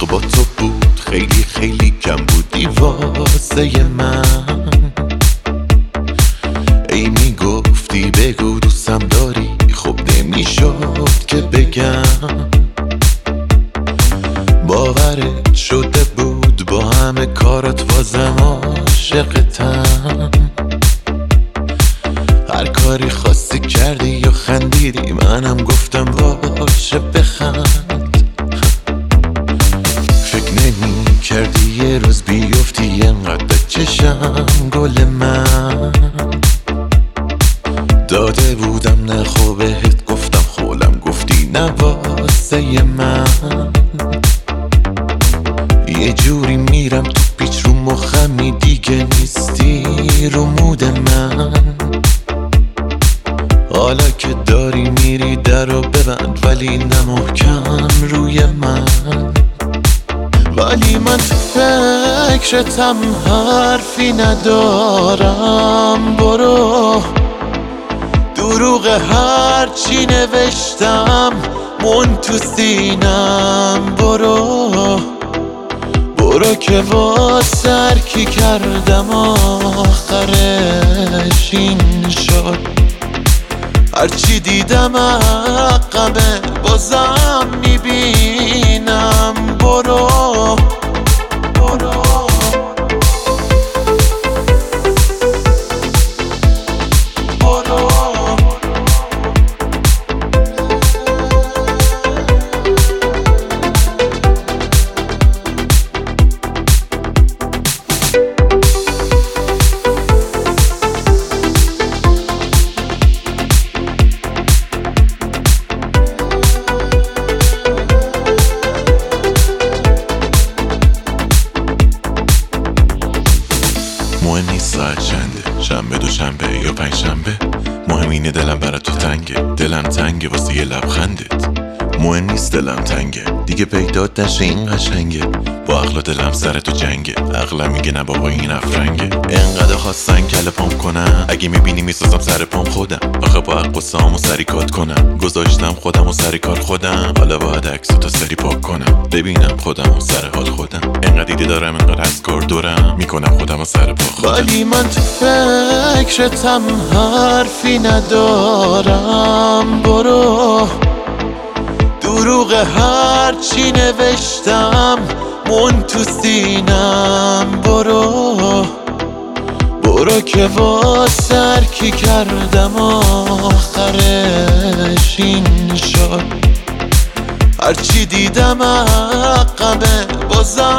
با تو بود خیلی خیلی کم بودی واسه من. ای میگفتی بگو دوستم داری، خب نمیشد که بگم. باورت شده بود با همه کارات بازم عاشقتم. هر کاری خواستی کردی یا خندیدی، منم گفتم باشه بخند. فکر نمی کردی یه روز بیفتی انقدر چشم گل من. داده بودم نه خوبهت گفتم خولم، گفتی نه واسه من. یه جوری میرم تو پیچ رو مخمی، دیگه نیستی رو مود من. حالا که داری میری درو ببند، ولی نه محکم روی من. ولی من تو فکرتم حرفی ندارم، برو. دروغ هرچی نوشتم مون تو سینم، برو. برو که واسه هر کی کردم آخرش این شد. هرچی دیدم عقبه بازم میبینم، برو. مهم نیست ساعت چنده، شنبه دوشنبه یا پنج شنبه. مهم اینه دلم برا تو تنگه، دلم تنگه واسه یه لبخندت. مهم نیست دلم تنگه دیگه پیدات نشه این قشنگه. با عقل و دلم سر تو جنگه، عقلم میگه نه بابا این افرنگه. انقدر خواستن کله پام کنم، اگه میبینی میسازم سر پام خودم. آخه با عقل سامو سری کات کنم، گذاشتم خودم و سری کار خودم. حالا باید عکس تو سری پاک کنم، ببینم خودم و سر حال خودم. انقدر ایده دارم انقدر از کار دورم، میکنم خودم و سر پا خودم. ولی من تو فکرتم حرفی ندارم، برو. دروغ هرچی نوشتم مون تو سینم، برو. برو که واسه هر کی کردم آخرش این شد. هرچی دیدم عقبه بازم